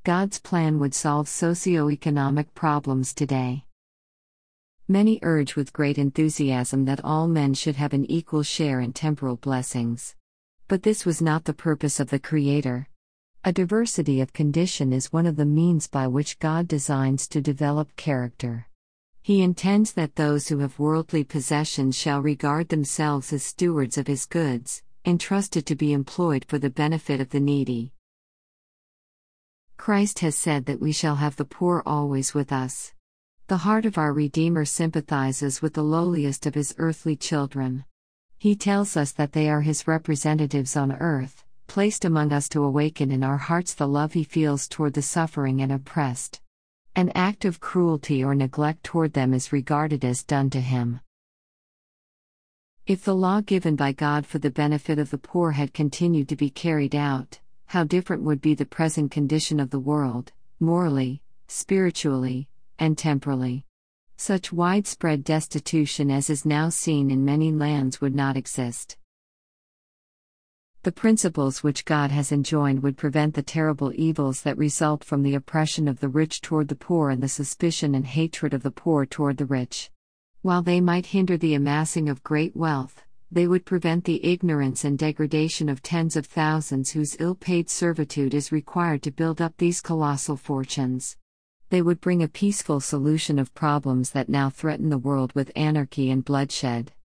God's plan would solve socio-economic problems today. Many urge with great enthusiasm that all men should have an equal share in temporal blessings. But this was not the purpose of the Creator. A diversity of condition is one of the means by which God designs to develop character. He intends that those who have worldly possessions shall regard themselves as stewards of His goods, entrusted to be employed for the benefit of the needy. Christ has said that we shall have the poor always with us. The heart of our Redeemer sympathizes with the lowliest of His earthly children. He tells us that they are His representatives on earth, placed among us to awaken in our hearts the love He feels toward the suffering and oppressed. An act of cruelty or neglect toward them is regarded as done to Him. If the law given by God for the benefit of the poor had continued to be carried out, how different would be the present condition of the world, morally, spiritually, and temporally. Such widespread destitution as is now seen in many lands would not exist. The principles which God has enjoined would prevent the terrible evils that result from the oppression of the rich toward the poor and the suspicion and hatred of the poor toward the rich. While they might hinder the amassing of great wealth, they would prevent the ignorance and degradation of tens of thousands whose ill-paid servitude is required to build up these colossal fortunes. They would bring a peaceful solution of problems that now threaten the world with anarchy and bloodshed.